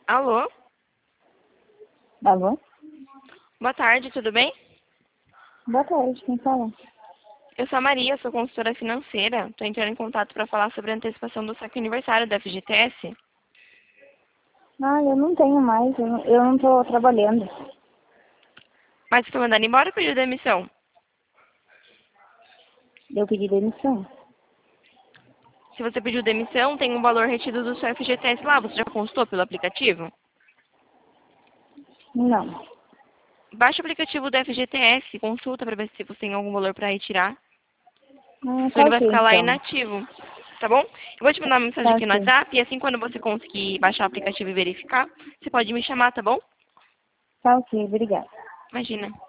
Alô? Alô? Boa tarde, tudo bem? Boa tarde, quem fala? Eu sou a Maria, sou consultora financeira. Estou entrando em contato para falar sobre a antecipação do saque aniversário da FGTS. Ah, eu não tenho mais, eu não tô trabalhando. Mas você foi mandado embora ou pediu demissão? Eu pedi demissão. Se você pediu demissão, tem um valor retido do seu FGTS lá. Você já consultou pelo aplicativo? Não. Baixa o aplicativo do FGTS, consulta para ver se você tem algum valor para retirar. Ah, Senão tá ele vai ok, ficar lá então. inativo. Tá bom? Eu vou te mandar uma mensagem Tá aqui no ok. WhatsApp e assim quando você conseguir baixar o aplicativo e verificar, você pode me chamar, tá bom? Tá ok, obrigada. Imagina.